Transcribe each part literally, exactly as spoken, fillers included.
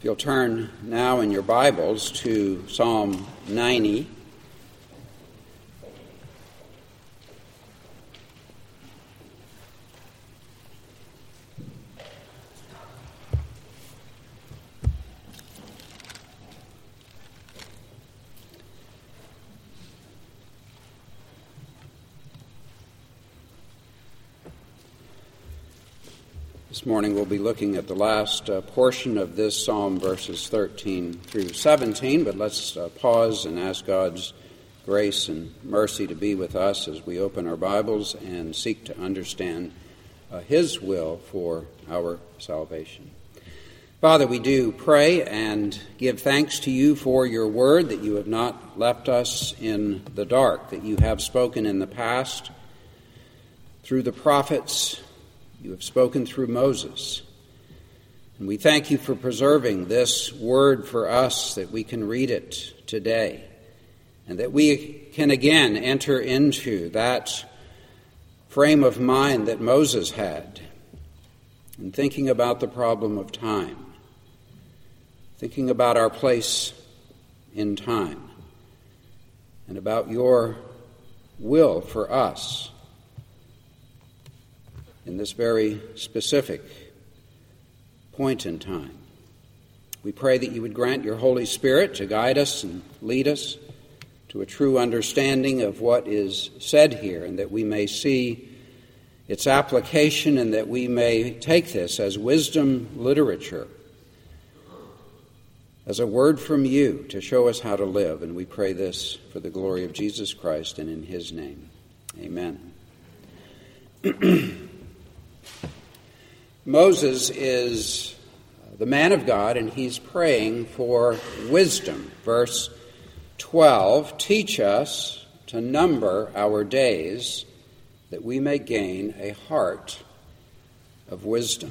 You'll turn now in your Bibles to Psalm ninety. This morning we'll be looking at the last uh, portion of this psalm, verses thirteen through seventeen, but let's uh, pause and ask God's grace and mercy to be with us as we open our Bibles and seek to understand uh, His will for our salvation. Father, we do pray and give thanks to you for your word, that you have not left us in the dark, that you have spoken in the past through the prophets. You have spoken through Moses. And we thank you for preserving this word for us, that we can read it today, and that we can again enter into that frame of mind that Moses had in thinking about the problem of time, thinking about our place in time, and about your will for us in this very specific point in time. We pray that you would grant your Holy Spirit to guide us and lead us to a true understanding of what is said here, and that we may see its application, and that we may take this as wisdom literature, as a word from you to show us how to live. And we pray this for the glory of Jesus Christ and in his name. Amen. Moses is the man of God, and he's praying for wisdom. Verse twelve, teach us to number our days, that we may gain a heart of wisdom.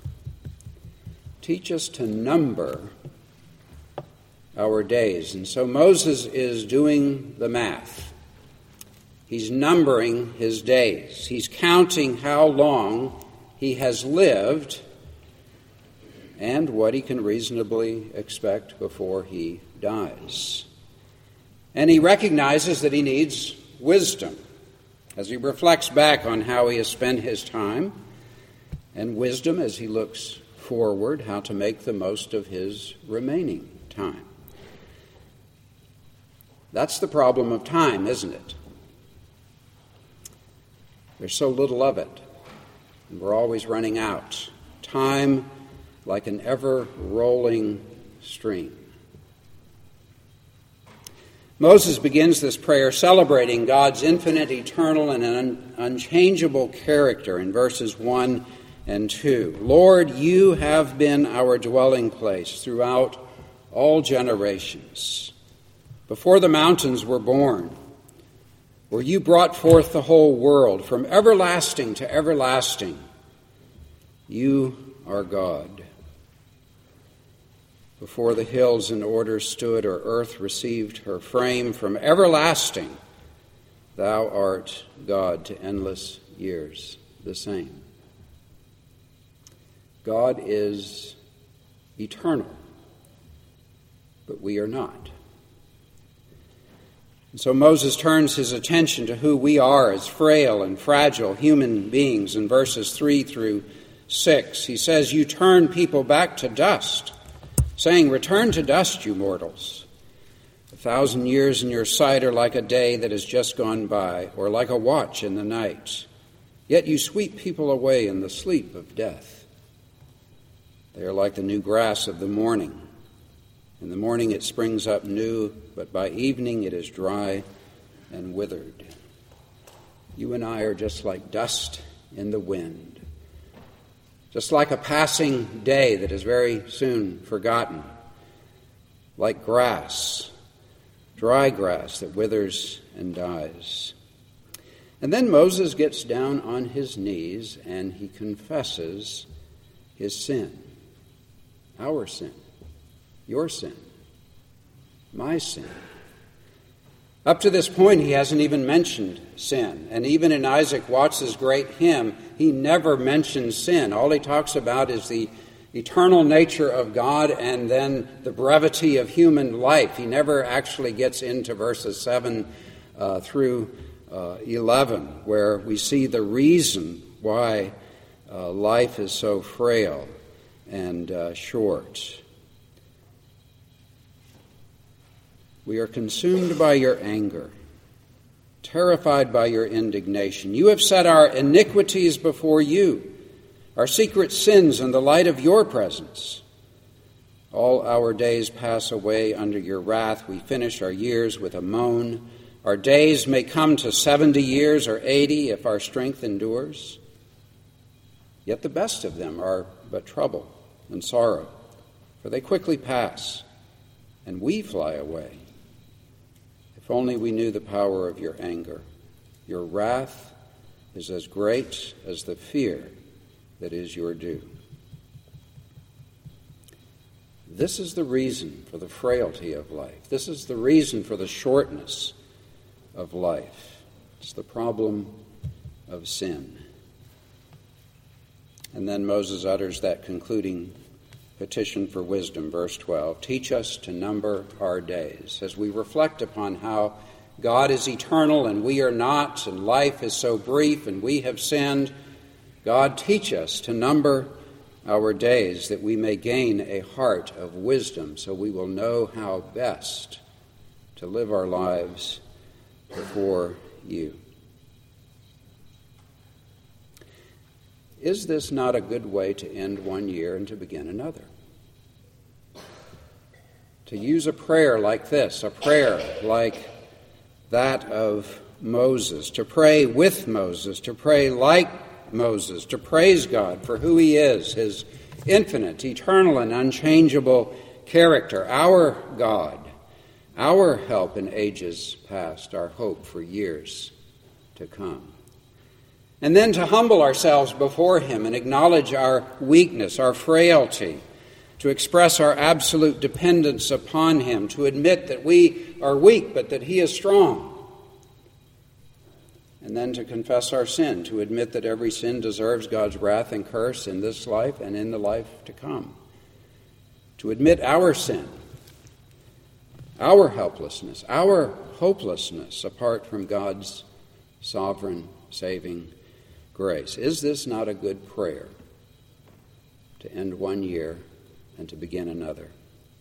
Teach us to number our days. And so Moses is doing the math. He's numbering his days. He's counting how long he has lived and what he can reasonably expect before he dies. And he recognizes that he needs wisdom as he reflects back on how he has spent his time, and wisdom as he looks forward how to make the most of his remaining time. That's the problem of time, isn't it? There's so little of it. And we're always running out. Time like an ever-rolling stream. Moses begins this prayer celebrating God's infinite, eternal, and un- unchangeable character in verses one and two. Lord, you have been our dwelling place throughout all generations. Before the mountains were born, where you brought forth the whole world, from everlasting to everlasting, you are God. Before the hills in order stood, or earth received her frame, from everlasting, thou art God to endless years the same. God is eternal, but we are not. And so Moses turns his attention to who we are as frail and fragile human beings in verses three through six. He says, you turn people back to dust, saying, return to dust, you mortals. A thousand years in your sight are like a day that has just gone by, or like a watch in the night. Yet you sweep people away in the sleep of death. They are like the new grass of the morning. In the morning it springs up new, but by evening it is dry and withered. You and I are just like dust in the wind, just like a passing day that is very soon forgotten, like grass, dry grass that withers and dies. And then Moses gets down on his knees and he confesses his sin, our sin. Your sin, my sin. Up to this point, he hasn't even mentioned sin. And even in Isaac Watts's great hymn, he never mentions sin. All he talks about is the eternal nature of God and then the brevity of human life. He never actually gets into verses seven uh, through uh, eleven, where we see the reason why uh, life is so frail and uh, short. We are consumed by your anger, terrified by your indignation. You have set our iniquities before you, our secret sins in the light of your presence. All our days pass away under your wrath. We finish our years with a moan. Our days may come to seventy years or eighty if our strength endures. Yet the best of them are but trouble and sorrow, for they quickly pass, and we fly away. If only we knew the power of your anger. Your wrath is as great as the fear that is your due. This is the reason for the frailty of life. This is the reason for the shortness of life. It's the problem of sin. And then Moses utters that concluding petition for wisdom, verse twelve. Teach us to number our days. As we reflect upon how God is eternal and we are not, and life is so brief and we have sinned, God, teach us to number our days that we may gain a heart of wisdom so we will know how best to live our lives before you. Is this not a good way to end one year and to begin another? To use a prayer like this, a prayer like that of Moses, to pray with Moses, to pray like Moses, to praise God for who he is, his infinite, eternal, and unchangeable character, our God, our help in ages past, our hope for years to come. And then to humble ourselves before him and acknowledge our weakness, our frailty, to express our absolute dependence upon him, to admit that we are weak but that he is strong. And then to confess our sin, to admit that every sin deserves God's wrath and curse in this life and in the life to come. To admit our sin, our helplessness, our hopelessness apart from God's sovereign saving grace. Is this not a good prayer to end one year and to begin another?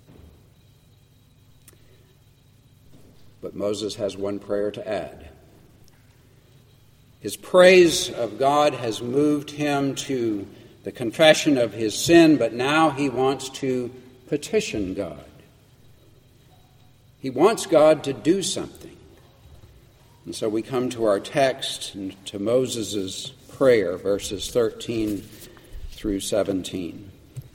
But Moses has one prayer to add. His praise of God has moved him to the confession of his sin, but now he wants to petition God. He wants God to do something. And so we come to our text and to Moses' prayer, verses thirteen through seventeen.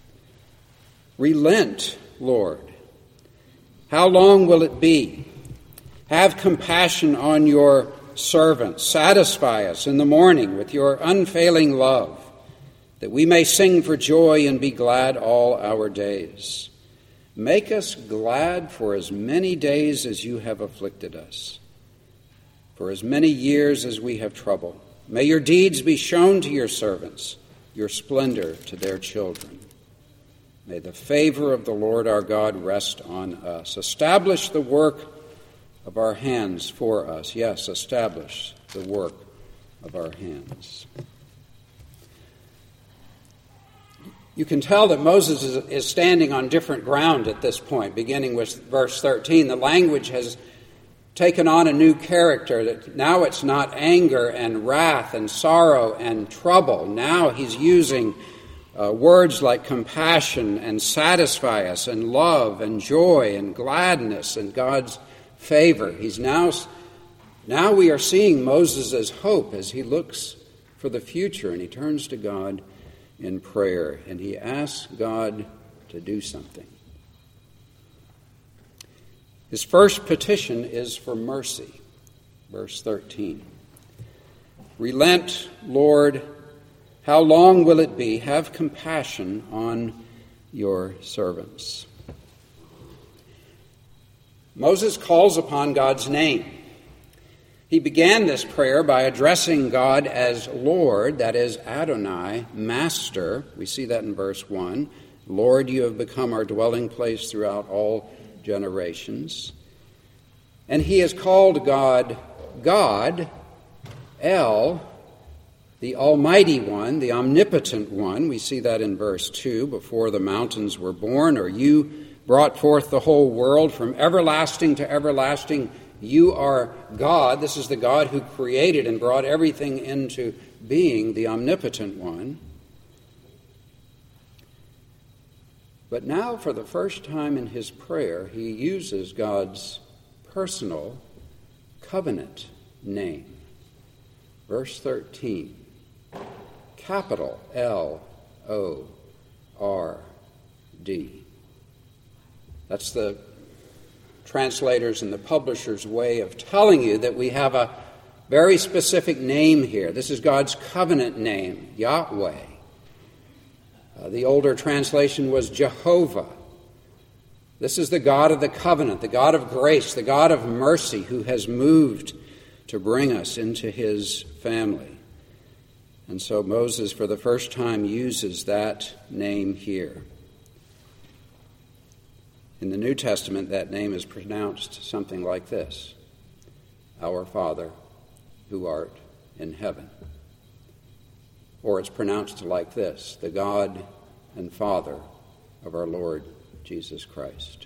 Relent, Lord. How long will it be? Have compassion on your servants. Satisfy us in the morning with your unfailing love, that we may sing for joy and be glad all our days. Make us glad for as many days as you have afflicted us, for as many years as we have trouble. May your deeds be shown to your servants, your splendor to their children. May the favor of the Lord our God rest on us. Establish the work of our hands for us. Yes, establish the work of our hands. You can tell that Moses is standing on different ground at this point, beginning with verse thirteen. The language has taken on a new character. That now it's not anger and wrath and sorrow and trouble. Now he's using uh, words like compassion and satisfy us and love and joy and gladness and God's favor. He's now, now we are seeing Moses' hope as he looks for the future, and he turns to God in prayer, and he asks God to do something. His first petition is for mercy. Verse thirteen. Relent, Lord, how long will it be? Have compassion on your servants. Moses calls upon God's name. He began this prayer by addressing God as Lord, that is Adonai, Master. We see that in verse one. Lord, you have become our dwelling place throughout all generations. And he has called God, God, El, the Almighty One, the Omnipotent One. We see that in verse two. Before the mountains were born, or you brought forth the whole world from everlasting to everlasting, you are God. This is the God who created and brought everything into being, the Omnipotent One. But now, for the first time in his prayer, he uses God's personal covenant name. Verse thirteen, capital L O R D. That's the translators and the publisher's way of telling you that we have a very specific name here. This is God's covenant name, Yahweh. Uh, the older translation was Jehovah. This is the God of the covenant, the God of grace, the God of mercy, who has moved to bring us into his family. And so Moses, for the first time, uses that name here. In the New Testament, that name is pronounced something like this: Our Father, who art in heaven. Or it's pronounced like this: the God and Father of our Lord Jesus Christ.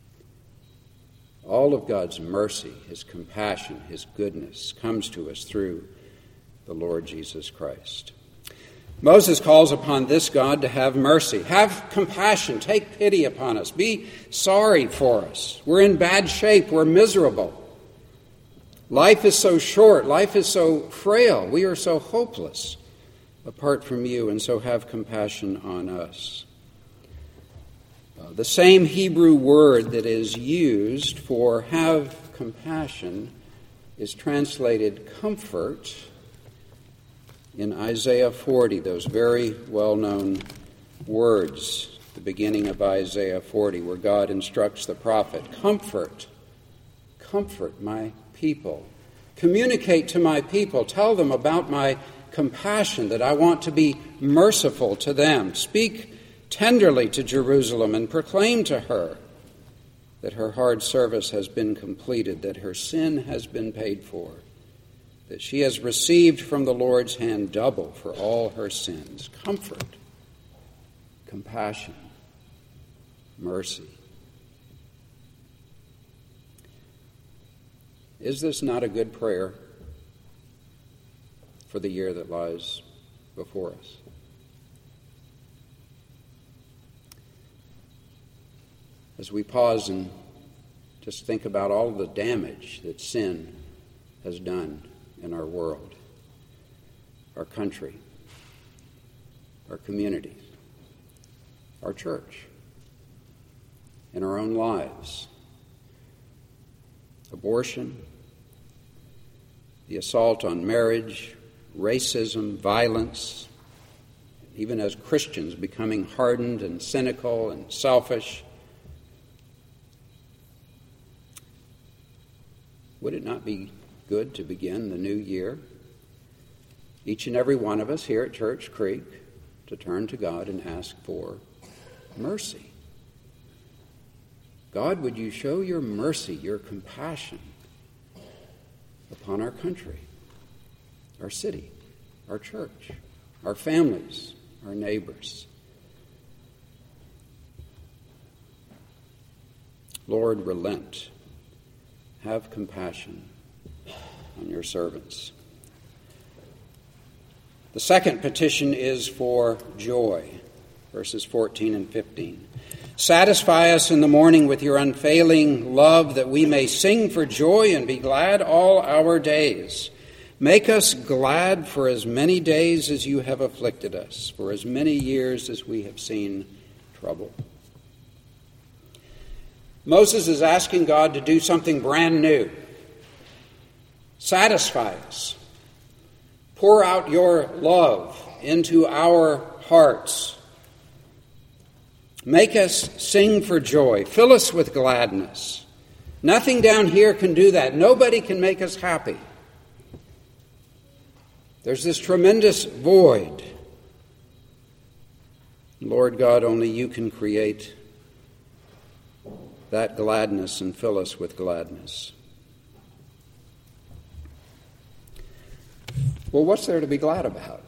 All of God's mercy, his compassion, his goodness comes to us through the Lord Jesus Christ. Moses calls upon this God to have mercy. Have compassion. Take pity upon us. Be sorry for us. We're in bad shape. We're miserable. Life is so short. Life is so frail. We are so hopeless apart from you, and so have compassion on us. Uh, the same Hebrew word that is used for have compassion is translated comfort in Isaiah forty, those very well-known words, the beginning of Isaiah forty, where God instructs the prophet, comfort, comfort my people. Communicate to my people. Tell them about my compassion, that I want to be merciful to them. Speak tenderly to Jerusalem and proclaim to her that her hard service has been completed, that her sin has been paid for, that she has received from the Lord's hand double for all her sins. Comfort, compassion, mercy. Is this not a good prayer for the year that lies before us? As we pause and just think about all the damage that sin has done in our world, our country, our communities, our church, in our own lives. Abortion, the assault on marriage, racism, violence, even as Christians becoming hardened and cynical and selfish. Would it not be good to begin the new year, each and every one of us here at Church Creek, to turn to God and ask for mercy? God, would you show your mercy, your compassion upon our country, our city, our church, our families, our neighbors? Lord, relent. Have compassion on your servants. The second petition is for joy, verses fourteen and fifteen. Satisfy us in the morning with your unfailing love, that we may sing for joy and be glad all our days. Make us glad for as many days as you have afflicted us, for as many years as we have seen trouble. Moses is asking God to do something brand new. Satisfy us. Pour out your love into our hearts. Make us sing for joy. Fill us with gladness. Nothing down here can do that. Nobody can make us happy. There's this tremendous void. Lord God, only you can create that gladness and fill us with gladness. Well, what's there to be glad about?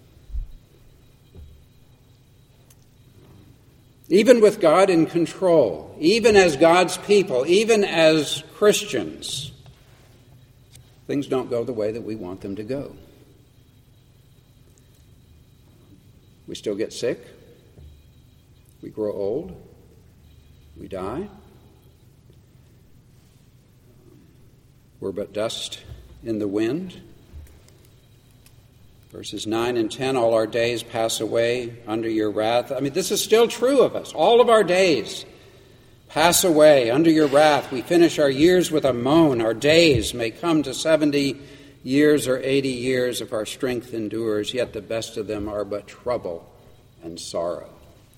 Even with God in control, even as God's people, even as Christians, things don't go the way that we want them to go. We still get sick. We grow old. We die. We're but dust in the wind. Verses nine and ten, all our days pass away under your wrath. I mean, this is still true of us. All of our days pass away under your wrath. We finish our years with a moan. Our days may come to seventy years or eighty years if our strength endures, yet the best of them are but trouble and sorrow.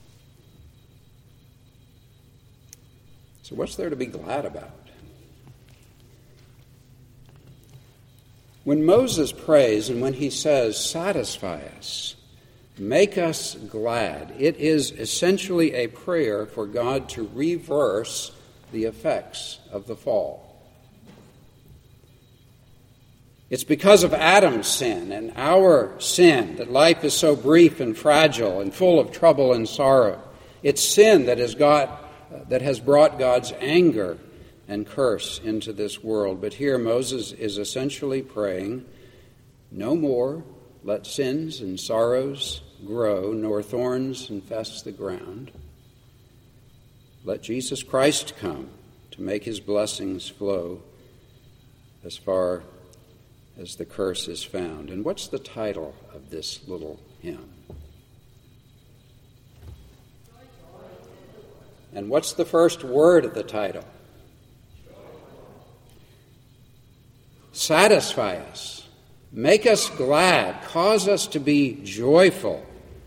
So what's there to be glad about? When Moses prays and when he says, satisfy us, make us glad, it is essentially a prayer for God to reverse the effects of the fall. It's because of Adam's sin and our sin that life is so brief and fragile and full of trouble and sorrow. It's sin that has got, that has brought God's anger and curse into this world. But here Moses is essentially praying, no more let sins and sorrows grow, nor thorns infest the ground. Let Jesus Christ come to make his blessings flow as far as the curse is found. And what's the title of this little hymn? And what's the first word of the title? Satisfy us, make us glad, cause us to be joyful.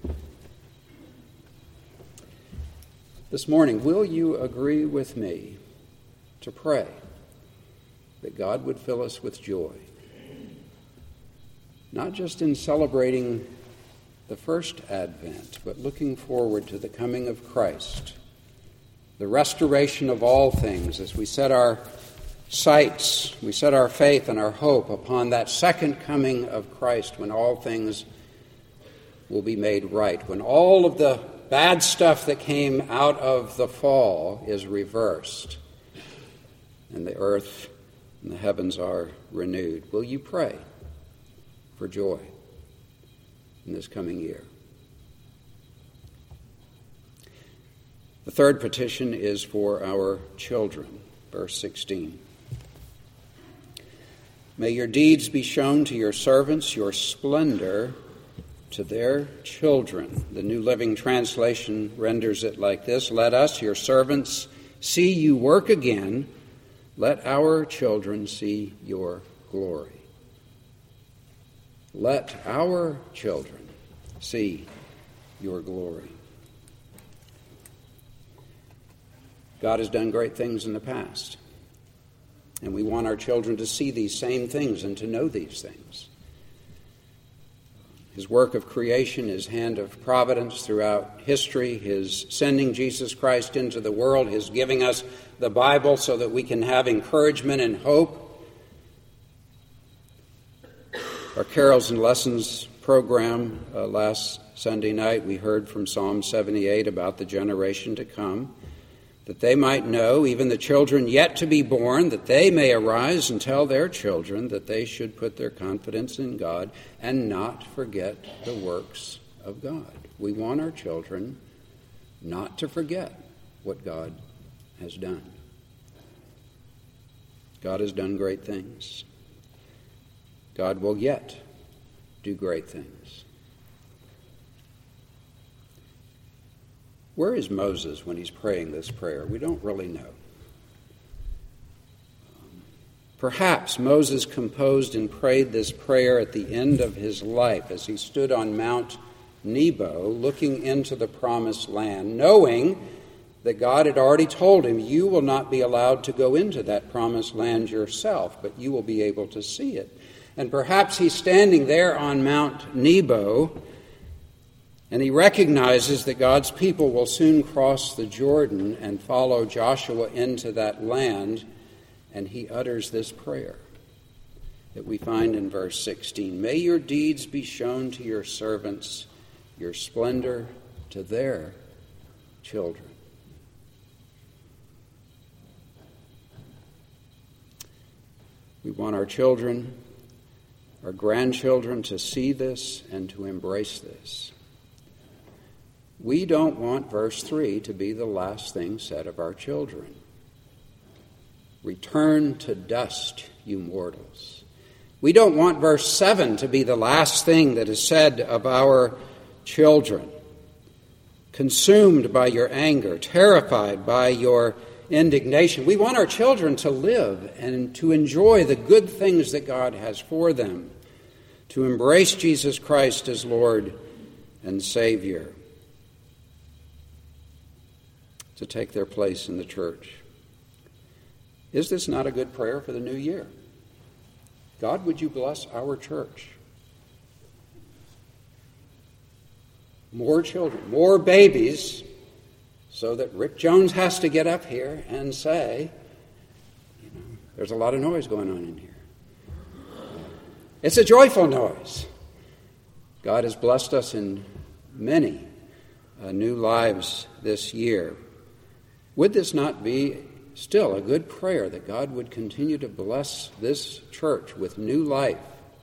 This morning, will you agree with me to pray that God would fill us with joy? Not just in celebrating the first Advent, but looking forward to the coming of Christ, the restoration of all things as we set our sights, we set our faith and our hope upon that second coming of Christ when all things will be made right, when all of the bad stuff that came out of the fall is reversed and the earth and the heavens are renewed. Will you pray for joy in this coming year? The third petition is for our children, verse sixteen. May your deeds be shown to your servants, your splendor to their children. The New Living Translation renders it like this: let us, your servants, see you work again. Let our children see your glory. Let our children see your glory. God has done great things in the past, and we want our children to see these same things and to know these things. His work of creation, his hand of providence throughout history, his sending Jesus Christ into the world, his giving us the Bible so that we can have encouragement and hope. Our Carols and Lessons program uh, last Sunday night, we heard from Psalm seventy-eight about the generation to come, that they might know, even the children yet to be born, that they may arise and tell their children that they should put their confidence in God and not forget the works of God. We want our children not to forget what God has done. God has done great things. God will yet do great things. Where is Moses when he's praying this prayer? We don't really know. Perhaps Moses composed and prayed this prayer at the end of his life as he stood on Mount Nebo looking into the promised land, knowing that God had already told him, you will not be allowed to go into that promised land yourself, but you will be able to see it. And perhaps he's standing there on Mount Nebo, and he recognizes that God's people will soon cross the Jordan and follow Joshua into that land, and he utters this prayer that we find in verse sixteen. May your deeds be shown to your servants, your splendor to their children. We want our children, our grandchildren to see this and to embrace this. We don't want verse three to be the last thing said of our children. Return to dust, you mortals. We don't want verse seven to be the last thing that is said of our children. Consumed by your anger, terrified by your indignation. We want our children to live and to enjoy the good things that God has for them, to embrace Jesus Christ as Lord and Savior, to take their place in the church. Is this not a good prayer for the new year? God, would you bless our church? More children, more babies, so that Rick Jones has to get up here and say, you know, there's a lot of noise going on in here. It's a joyful noise. God has blessed us in many uh, new lives this year. Would this not be still a good prayer that God would continue to bless this church with new life?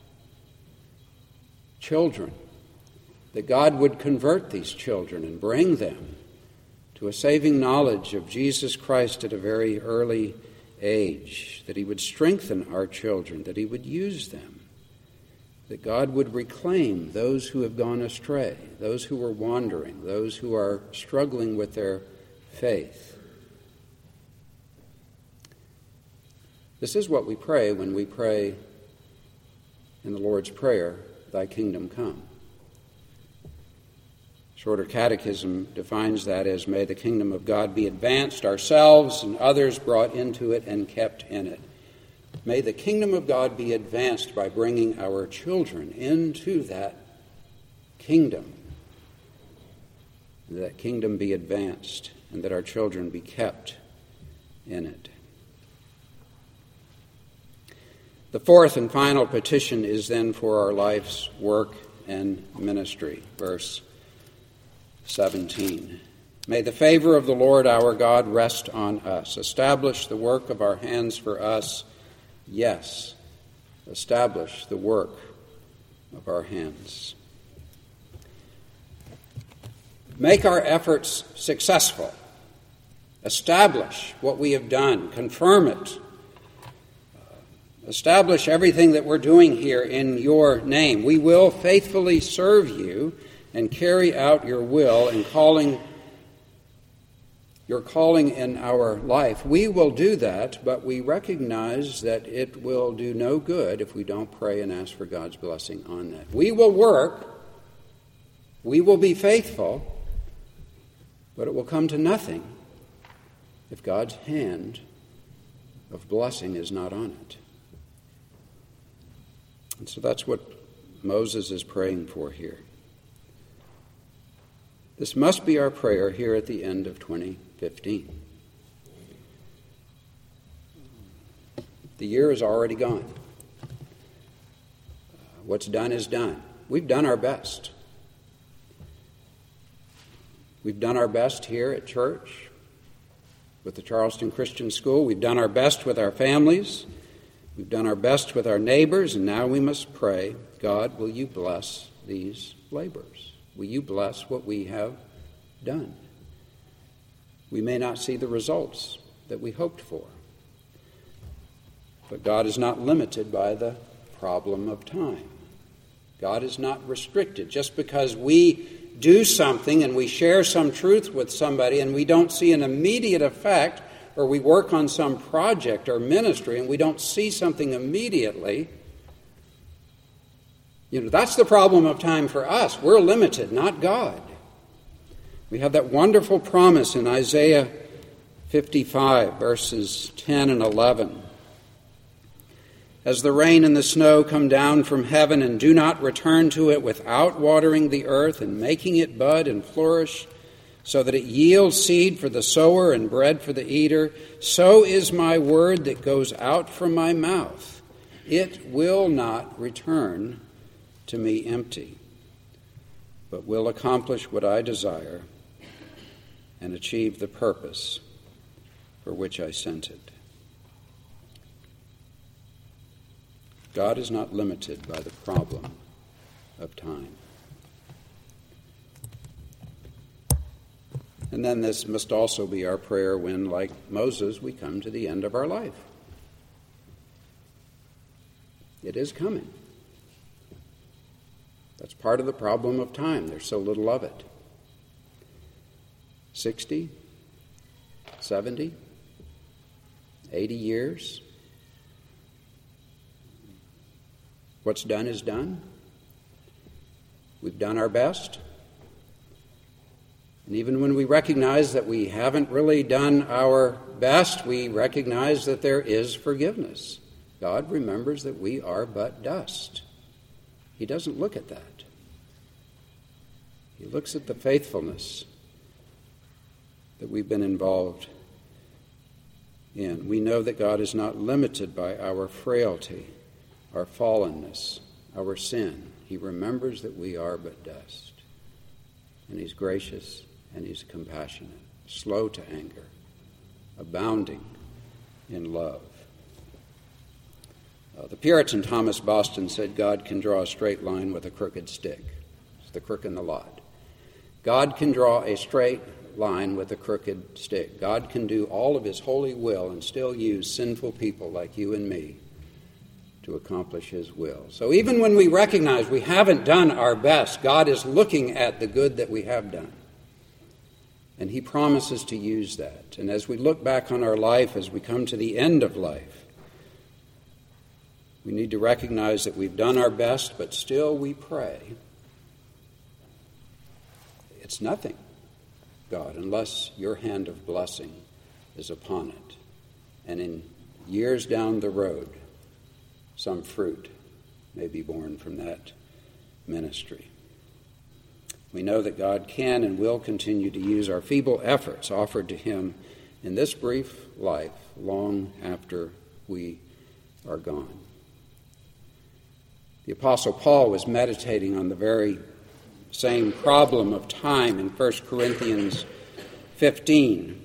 Children, that God would convert these children and bring them to a saving knowledge of Jesus Christ at a very early age, that he would strengthen our children, that he would use them, that God would reclaim those who have gone astray, those who are wandering, those who are struggling with their faith. This is what we pray when we pray in the Lord's Prayer, Thy kingdom come. Shorter Catechism defines that as, may the kingdom of God be advanced, ourselves and others brought into it and kept in it. May the kingdom of God be advanced by bringing our children into that kingdom. That kingdom be advanced, and that our children be kept in it. The fourth and final petition is then for our life's work and ministry. Verse seventeen. May the favor of the Lord our God rest on us. Establish the work of our hands for us. Yes, establish the work of our hands. Make our efforts successful. Establish what we have done. Confirm it. Establish everything that we're doing here in your name. We will faithfully serve you and carry out your will and calling, your calling in our life. We will do that, but we recognize that it will do no good if we don't pray and ask for God's blessing on that. We will work, we will be faithful, but it will come to nothing if God's hand of blessing is not on it. And so that's what Moses is praying for here. This must be our prayer here at the end of twenty fifteen. The year is already gone. What's done is done. We've done our best. We've done our best here at church with the Charleston Christian School. We've done our best with our families. We've done our best with our neighbors, and now we must pray, God, will you bless these labors? Will you bless what we have done? We may not see the results that we hoped for, but God is not limited by the problem of time. God is not restricted. Just because we do something and we share some truth with somebody and we don't see an immediate effect, or we work on some project or ministry and we don't see something immediately, you know, that's the problem of time for us. We're limited, not God. We have that wonderful promise in As the rain and the snow come down from heaven and do not return to it without watering the earth and making it bud and flourish, so that it yields seed for the sower and bread for the eater, so is my word that goes out from my mouth. It will not return to me empty, but will accomplish what I desire and achieve the purpose for which I sent it. God is not limited by the problem of time. And then this must also be our prayer when, like Moses, we come to the end of our life. It is coming. That's part of the problem of time. There's so little of it. Sixty, seventy, eighty years. What's done is done. We've done our best. And even when we recognize that we haven't really done our best, we recognize that there is forgiveness. God remembers that we are but dust. He doesn't look at that. He looks at the faithfulness that we've been involved in. We know that God is not limited by our frailty, our fallenness, our sin. He remembers that we are but dust. And he's gracious and he's compassionate, slow to anger, abounding in love. Uh, the Puritan Thomas Boston said God can draw a straight line with a crooked stick. It's the crook in the lot. God can draw a straight line with a crooked stick. God can do all of his holy will and still use sinful people like you and me to accomplish his will. So even when we recognize we haven't done our best, God is looking at the good that we have done. And he promises to use that. And as we look back on our life, as we come to the end of life, we need to recognize that we've done our best, but still we pray. It's nothing, God, unless your hand of blessing is upon it. And in years down the road, some fruit may be born from that ministry. We know that God can and will continue to use our feeble efforts offered to him in this brief life long after we are gone. The Apostle Paul was meditating on the very same problem of time in First Corinthians fifteen.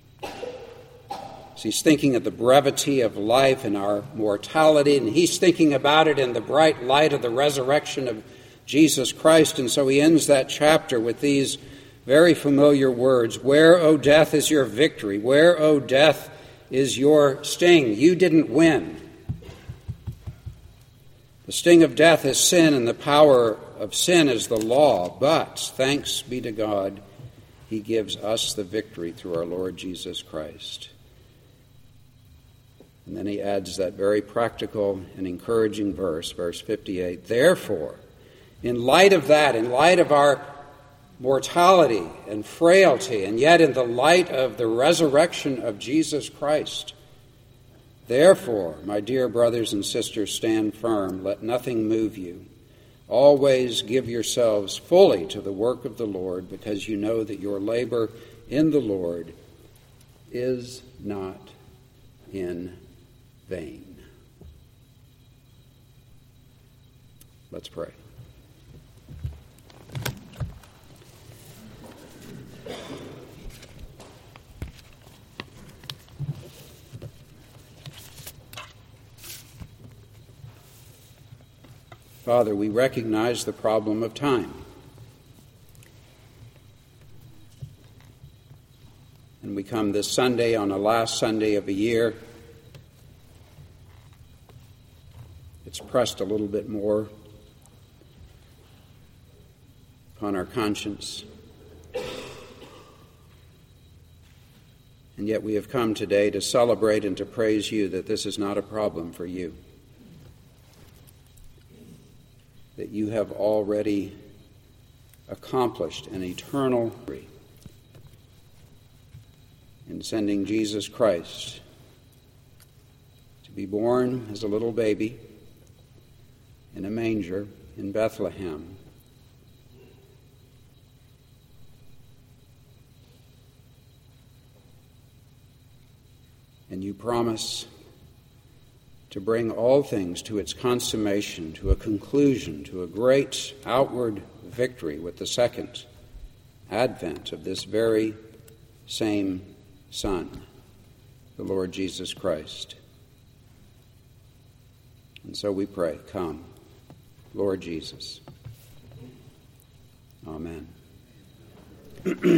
So he's thinking of the brevity of life and our mortality, and he's thinking about it in the bright light of the resurrection of Jesus Christ. And so he ends that chapter with these very familiar words: "Where, O death, is your victory? Where, O death, is your sting? You didn't win. The sting of death is sin, and the power of sin is the law. But, thanks be to God, he gives us the victory through our Lord Jesus Christ." And then he adds that very practical and encouraging verse, verse fifty-eight. "Therefore, in light of that, in light of our mortality and frailty, and yet in the light of the resurrection of Jesus Christ, therefore, my dear brothers and sisters, stand firm. Let nothing move you. Always give yourselves fully to the work of the Lord, because you know that your labor in the Lord is not in vain." Let's pray. Father, we recognize the problem of time. And we come this Sunday on the last Sunday of a year. It's pressed a little bit more upon our conscience. And yet we have come today to celebrate and to praise you that this is not a problem for you. That you have already accomplished an eternal victory in sending Jesus Christ to be born as a little baby in a manger in Bethlehem. And you promise to bring all things to its consummation, to a conclusion, to a great outward victory with the second advent of this very same Son, the Lord Jesus Christ. And so we pray, come, Lord Jesus. Amen.